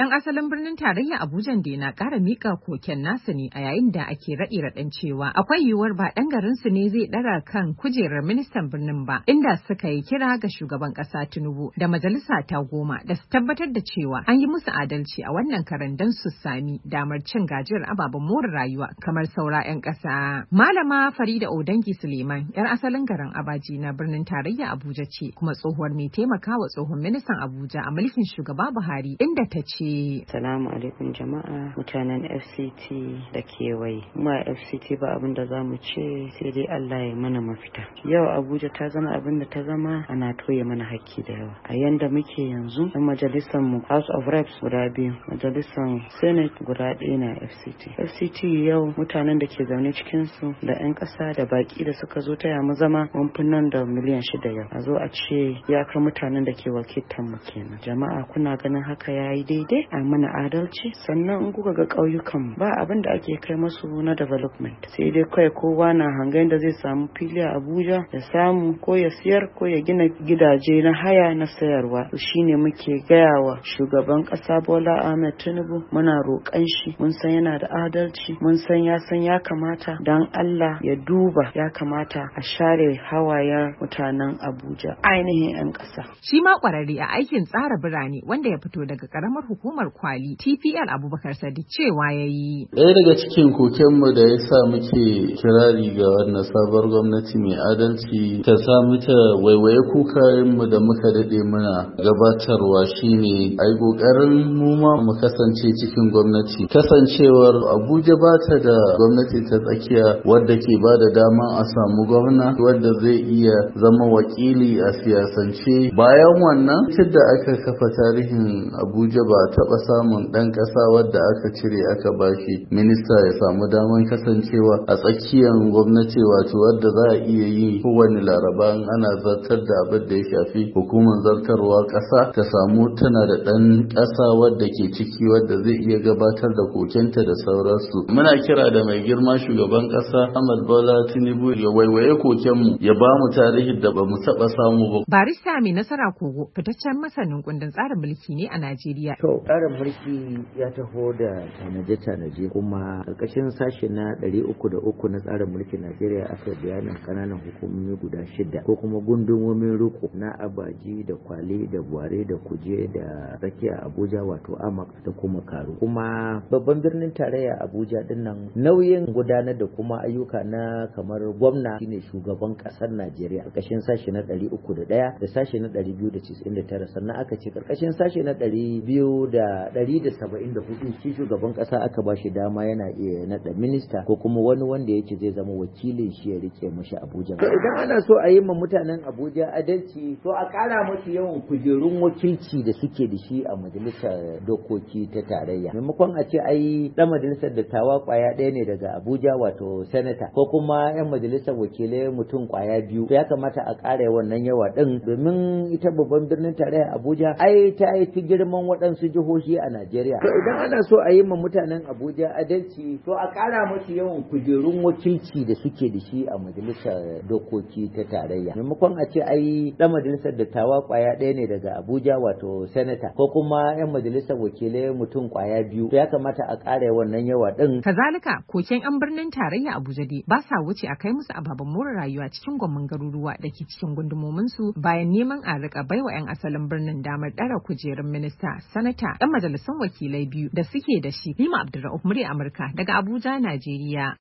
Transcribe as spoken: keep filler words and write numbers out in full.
'Yan asalin birnin tarayya Abuja da na ƙara miƙa koken nasa ne a yayin da ake raɗe raɗen cewa akwai yiwuwar ba ɗan garin su ne zai ɗara kan kujerar ministan birnin ba, inda suka yi kira ga shugaban ƙasa Tinubu da majalisa ta goma da su tabbatar da cewa an yi musu adalci a wannan karan don su sami damar cin gajiyar ababen more rayuwa kamar saura 'yan ƙasa. Malama Farida Odangi Suleiman, 'yar asalin garin Abaji na birnin tarayya Abuja ce, kuma tsohuwar mai taimakawa tsohon ministan Abuja a mulkin shugaba Buhari, inda ta ce. Salamu alaikum jama'a mutanen F C T da kewaye. Mu a F C T ba abin da za mu ce sai dai Allah ya mana mafita. Yau Abuja ta zama abin da ta zama, ana toye mana hakki da yawa. A yanda muke yanzu, ɗan majalisar mu House of Reps guda biyu, majalisar Senate guda ɗaya na F C T. F C T yau mutanen da ke zaune cikin su da 'yan ƙasa da baki da suka zo taya mu zama mun fi nan da miliyan shida yau. A zo a ce iyakar mutanen da ke wakiltar mu kenan. Jama'a kuna ganin haka yayi daidai? A mana adalci, sannan in kuka ga ƙauyukan ba abin da ake kai masu na development, sai dai kai kowa na hangen da zai samu fili a Abuja ya samu ko ya siyar ko ya gina gidaje na haya na sayarwa. Shine muke gaya wa shugaban ƙasa Bola Ahmed Tinubu, muna roƙan shi, mun san yana da adalci, mun san ya san ya kamata dan Allah ya duba, ya kamata a share hawayen mutanen Abuja ainihin 'yan ƙasa. Shi ma ƙwararre a aikin tsara birane wanda ya fito daga ƙaramar hukumar Kwali T P L Abubakar Sadiq cewa yayi. Ɗaya daga cikin kokenmu da ya sa muke kirari ga wannan sabuwar gwamnati mai adalci ta samu ta waiwaye kukayenmu da muka daɗe muna gabatarwa shine ai ƙoƙarin mu ma mu kasance cikin gwamnati. Kasancewar Abuja ba ta da gwamnati ta tsakiya wadda ke ba da dama a samu gwamna wadda zai iya zama wakili a siyasance. Bayan wannan tunda aka kafa tarihin Abuja ba taɓa samun ɗan ƙasa wadda aka cire aka bashi minista ya samu daman kasancewa a tsakiyar gwamnati, wato wadda za a iya yi kowane laraba in ana zartar da abin da ya shafi hukumar zartarwa ƙasa ta samu tana da ɗan ƙasa wadda ke ciki wadda zai iya gabatar da kokenta da sauransu. Muna kira da mai girma shugaban ƙasa Ahmad Bola Tinubu ya waiwaye kokenmu ya ba mu tarihi da ba mu taɓa samu ba. Barista mai nasara Kogo fitaccen masanin kundin tsarin mulki ne a Najeriya. To, tsarin mulki ya taho da tanaje-tanaje kuma ƙarƙashin sashe na ɗari uku da uku na tsarin mulkin Najeriya aka bayanin ƙananan hukumomi guda shida ko kuma gundumomin riko na Abaji da Kwale da Buhari da Kuje da tsakiya Abuja wato Amak da kuma Karu. Kuma babban birnin tarayya Abuja din nan nauyin gudanar da kuma ayyuka na kamar gwamna shine shugaban ƙasar Najeriya ƙarƙashin sashe na ɗari uku da ɗaya da sashe na ɗari biyu da casa'in da tara, sannan aka ce ƙarƙashin sashe na ɗari biyu da ɗari da saba'in da hudu shi shugaban ƙasa aka ba shi dama yana iya naɗa minista ko kuma wani wanda yake zai zama wakilin shi ya rike mashi Abuja. To idan ana so a yi ma mutanen Abuja adalci, to a ƙara musu yawan kujerun wakilci da suke da shi a majalisar dokoki ta tarayya. Maimakon a ce ai ɗan majalisar dattawa ƙwaya ɗaya ne daga Abuja wato senator ko kuma 'yan majalisar wakilai mutum ƙwaya biyu, to ya kamata a ƙara wannan yawa ɗin domin ita babban birnin tarayya Abuja ai ta yi fi girman waɗansu jihohi a Najeriya. To idan ana so a yi ma mutanen Abuja adalci, to a ƙara musu yawan kujerun wakilci da suke da shi a majalisar dokoki ta tarayya. Maimakon a ce ai ɗan majalisar dattawa ƙwaya ɗaya ne daga Abuja wato senator ko kuma 'yan majalisar wakilai mutum ƙwaya biyu, to ya kamata a ƙara wannan yawa ɗin. Kazalika koken 'yan birnin tarayya Abuja dai ba sa wuce a kai musu ababen more rayuwa cikin gwamman garuruwa da ke cikin gundumomin su bayan neman a rika baiwa 'yan asalin birnin damar ɗara kujerun minista, sanata, 'yan majalisun wakilai biyu da suke da shi. Lima Abdulrahman, murya Amurka daga Abuja, Najeriya.